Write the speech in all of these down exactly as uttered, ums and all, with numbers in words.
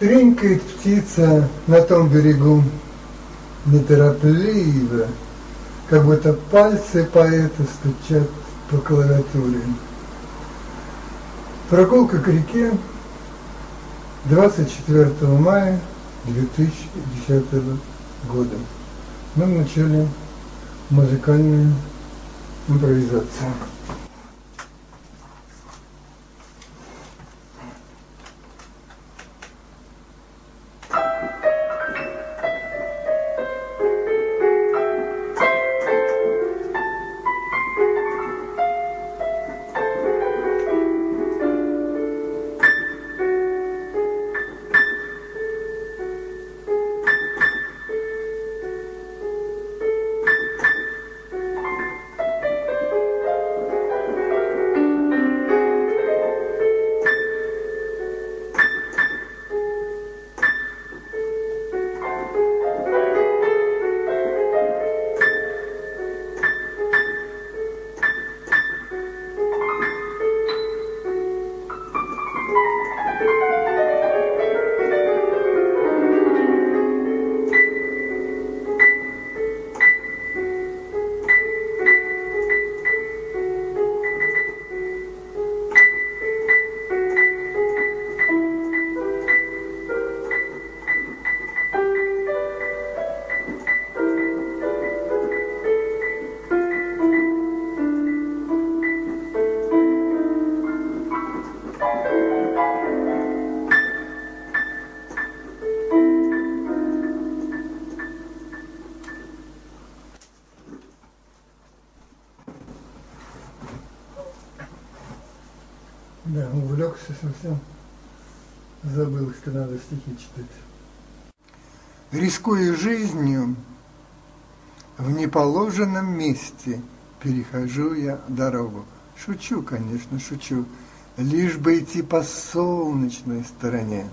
Тренькает птица на том берегу, неторопливо, как будто пальцы поэта стучат по клавиатуре. Прогулка к реке, двадцать четвёртого мая две тысячи десятого года. Мы начали музыкальную импровизацию. Да, увлекся совсем, забыл, что надо стихи читать. Рискуя жизнью, в неположенном месте перехожу я дорогу. Шучу, конечно, шучу, лишь бы идти по солнечной стороне.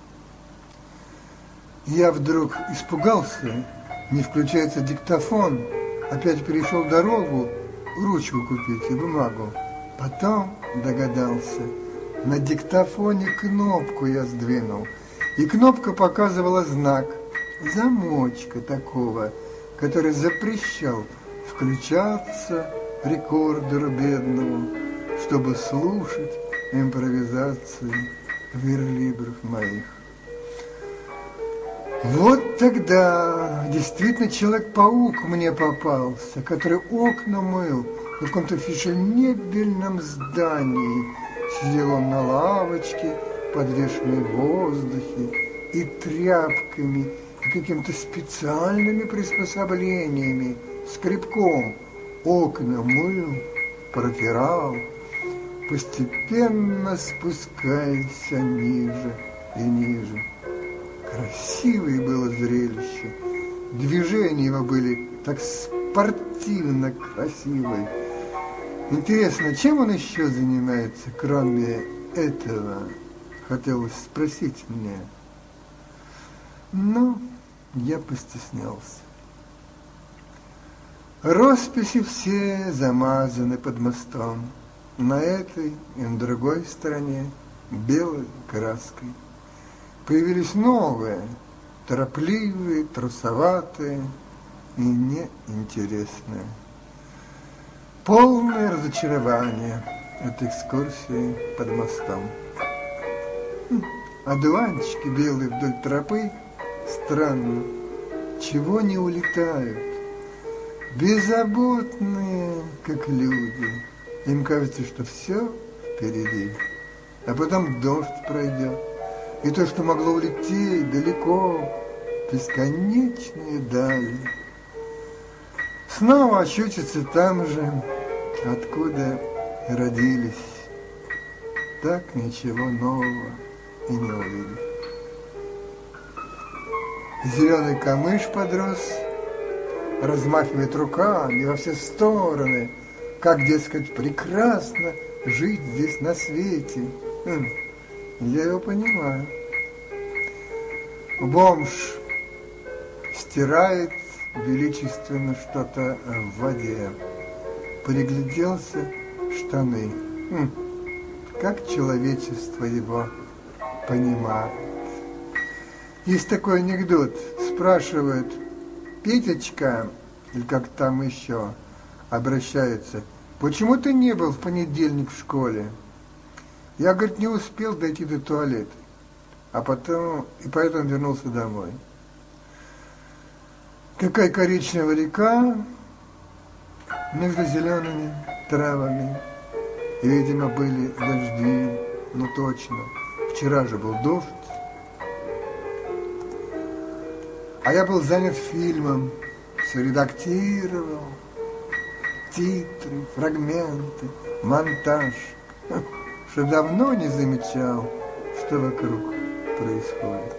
Я вдруг испугался, не включается диктофон, опять перешел дорогу, ручку купить и бумагу. Потом догадался, на диктофоне кнопку я сдвинул, и кнопка показывала знак, замочка такого, который запрещал включаться рекордеру бедному, чтобы слушать импровизации верлибров моих. Вот тогда действительно Человек-паук мне попался, который окна мыл в каком-то фешенебельном здании. Сидел он на лавочке, подвешенной в воздухе, и тряпками, и какими-то специальными приспособлениями, скребком окна мыл, протирал, постепенно спускаясь ниже и ниже. Красивое было зрелище, движения его были так спортивно красивые. Интересно, чем он еще занимается, кроме этого, хотелось спросить мне. Но я постеснялся. Росписи все замазаны под мостом, на этой и на другой стороне белой краской. Появились новые, торопливые, трусоватые и неинтересные. Полное разочарование от экскурсии под мостом. Одуванчики белые вдоль тропы, странно, чего не улетают. Беззаботные, как люди. Им кажется, что все впереди, а потом дождь пройдет. И то, что могло улететь далеко, бесконечные дали, снова очутится там же, откуда родились. Так ничего нового и не увидишь. Зеленый камыш подрос, размахивает руками во все стороны, как, дескать, прекрасно жить здесь на свете. Хм, я его понимаю. Бомж стирает величественно что-то в воде. Пригляделся, штаны. Хм, как человечество его понимает. Есть такой анекдот. Спрашивают: Петечка, или как там еще, обращаются: почему ты не был в понедельник в школе? Я, говорит, не успел дойти до туалета, а потом, и поэтому вернулся домой. Какая коричневая река между зелеными травами. И, видимо, были дожди, ну точно. Вчера же был дождь. А я был занят фильмом, все редактировал, титры, фрагменты, монтаж. Что давно не замечал, что вокруг происходит.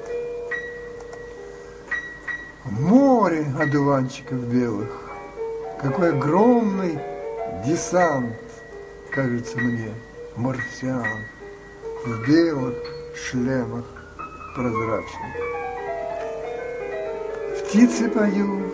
Море одуванчиков белых, какой огромный десант, кажется мне, марсиан в белых шлемах прозрачных. Птицы поют,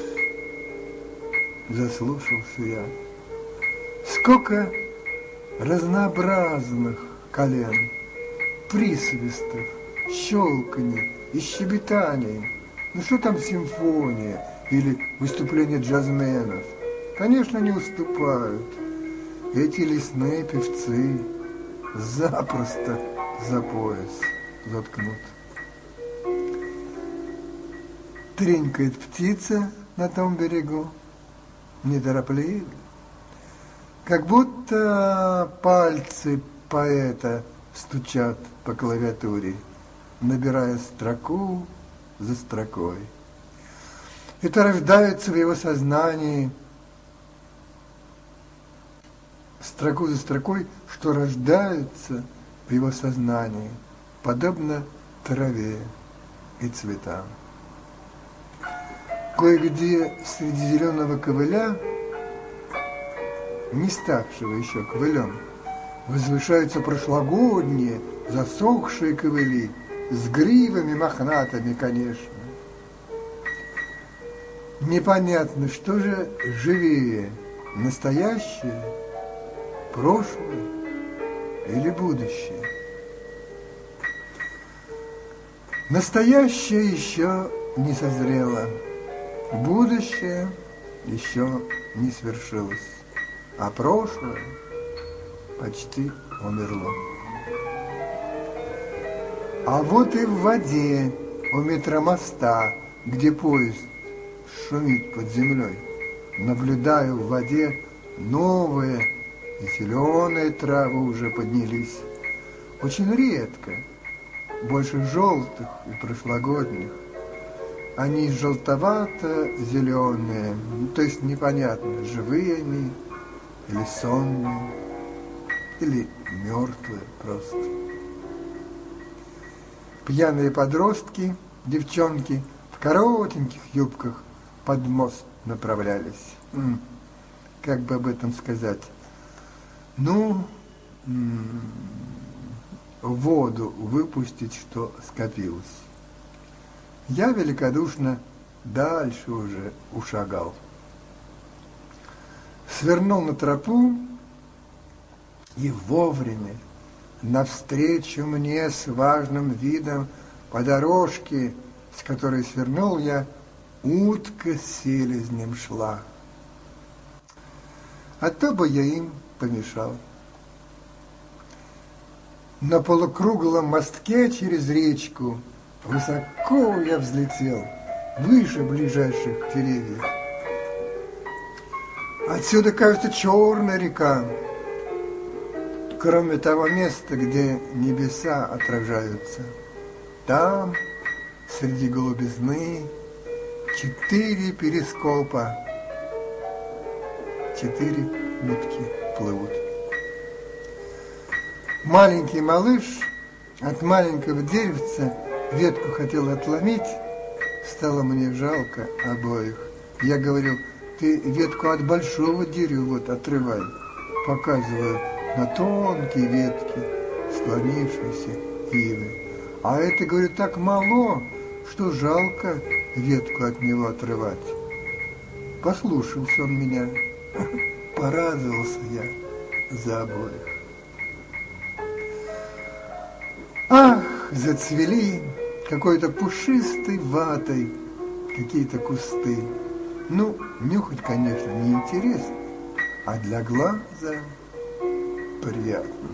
заслушался я. Сколько разнообразных колен, присвистов, щелканий и щебетаний. Ну что там симфония или выступление джазменов? Конечно, не уступают. Эти лесные певцы запросто за пояс заткнут. Тренькает птица на том берегу, неторопливо, как будто пальцы поэта стучат по клавиатуре, набирая строку за строкой. Это рождается в его сознании строку за строкой, что рождается в его сознании, подобно траве и цветам. Кое-где среди зеленого ковыля, не ставшего еще ковылем, возвышаются прошлогодние засохшие ковыли, с гривами мохнатыми, конечно. Непонятно, что же живее, настоящее, прошлое или будущее. Настоящее еще не созрело, будущее еще не свершилось, а прошлое почти умерло. А вот и в воде у метромоста, где поезд шумит под землей, наблюдаю в воде новые и зеленые травы уже поднялись. Очень редко, больше желтых и прошлогодних. Они желтовато-зеленые, то есть непонятно, живые они или сонные, или мертвые просто. Пьяные подростки, девчонки в коротеньких юбках под мост направлялись. М-м, как бы об этом сказать? Ну, м-м, воду выпустить, что скопилось. Я великодушно дальше уже ушагал. Свернул на тропу, и вовремя навстречу мне с важным видом по дорожке, с которой свернул я, утка с селезнем шла. А то бы я им помешал. На полукруглом мостке через речку высоко я взлетел, выше ближайших деревьев. Отсюда кажется черная река, кроме того места, где небеса отражаются. Там, среди голубизны, четыре перископа, четыре утки плывут. Маленький малыш от маленького деревца ветку хотел отломить, стало мне жалко обоих. Я говорю: ты ветку от большого дерева вот отрывай, показываю на тонкие ветки склонившиеся ивы. А это, говорю, так мало, что жалко ветку от него отрывать. Послушался он меня, порадовался я за обоих. Ах, зацвели какой-то пушистой ватой какие-то кусты. Ну, нюхать, конечно, неинтересно, а для глаза приятно.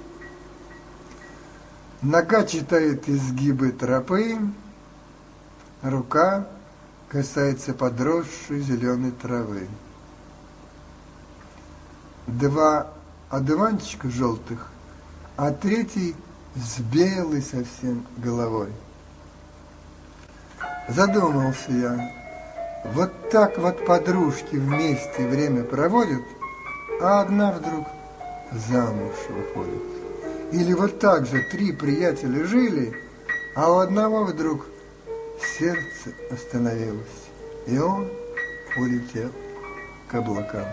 Нога читает изгибы тропы, рука касается подросшей зеленой травы. Два одуванчика желтых, а третий с белой совсем головой. Задумался я, вот так вот подружки вместе время проводят, а одна вдруг замуж выходит. Или вот так же три приятеля жили, а у одного вдруг сердце остановилось, и он улетел к облакам.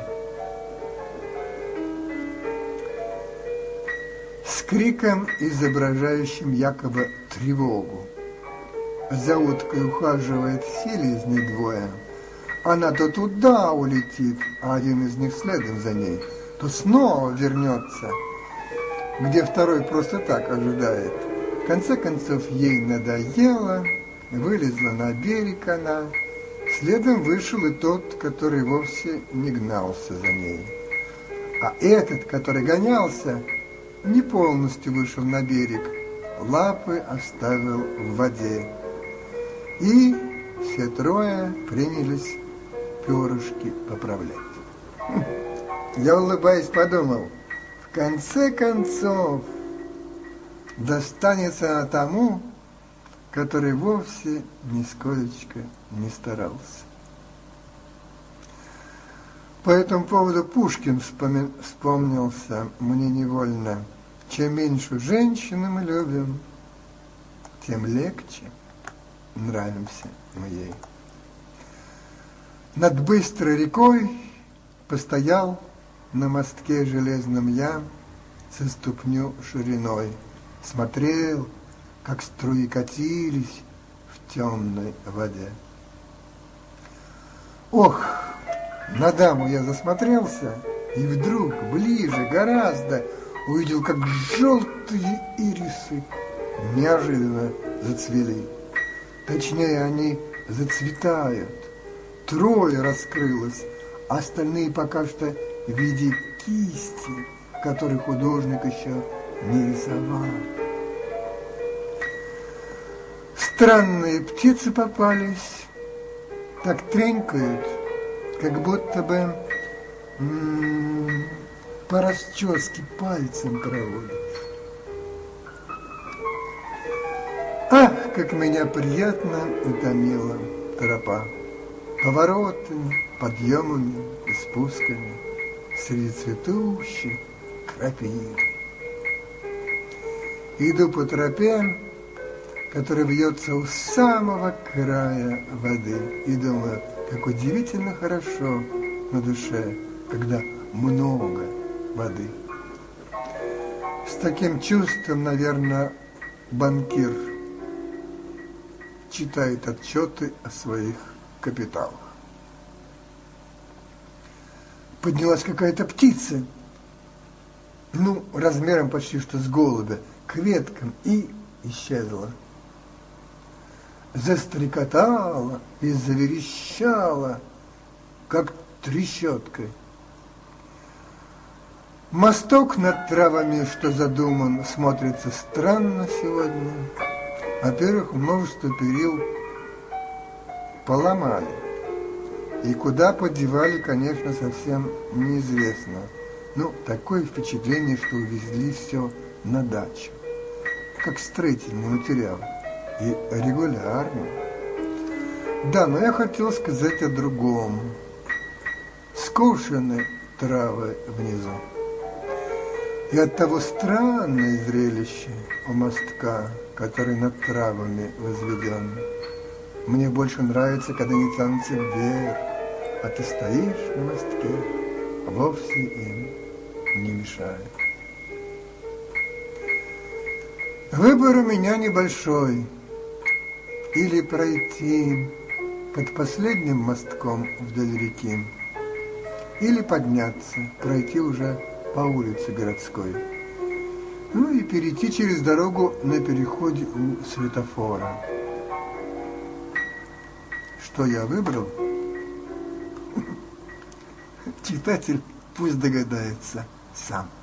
С криком, изображающим якобы тревогу. За уткой ухаживает селезни двое. Она то туда улетит, а один из них следом за ней, то снова вернется, где второй просто так ожидает. В конце концов, ей надоело, вылезла на берег она. Следом вышел и тот, который вовсе не гнался за ней. А этот, который гонялся, не полностью вышел на берег, лапы оставил в воде. И все трое принялись перышки поправлять. Я, улыбаясь, подумал, в конце концов достанется она тому, который вовсе нисколечко не старался. По этому поводу Пушкин вспоми... вспомнился мне невольно. Чем меньше женщины мы любим, тем легче нравимся мы ей. Над быстрой рекой постоял на мостке железном я со ступню шириной. Смотрел, как струи катились в темной воде. Ох, на даму я засмотрелся, и вдруг ближе гораздо увидел, как желтые ирисы неожиданно зацвели. Точнее, они зацветают. Трое раскрылось, а остальные пока что в виде кисти, который художник еще не рисовал. Странные птицы попались, так тренькают, как будто бы м-м, по расческе пальцем проводят. Ах, как меня приятно утомила тропа. Поворотами, подъемами и спусками среди цветущих крапив. Иду по тропе, которая вьется у самого края воды, и думаю, как удивительно хорошо на душе, когда много воды. С таким чувством, наверное, банкир читает отчеты о своих капиталах. Поднялась какая-то птица, ну, размером почти что с голубя, к веткам, и исчезла. Застрекотала и заверещала, как трещоткой. Мосток над травами, что задуман, смотрится странно сегодня. Во-первых, множество перил поломали. И куда подевали, конечно, совсем неизвестно. Ну, такое впечатление, что увезли все на дачу. Как строительный материал. И регулярно. Да, но я хотел сказать о другом. Скошены травы внизу. И оттого странное зрелище у мостка, который над травами возведен. Мне больше нравится, когда они тянутся вверх, а ты стоишь на мостке, а вовсе им не мешает. Выбор у меня небольшой. Или пройти под последним мостком вдоль реки, или подняться, пройти уже по улице городской. Ну и перейти через дорогу на переходе у светофора. Что я выбрал? Читатель пусть догадается сам.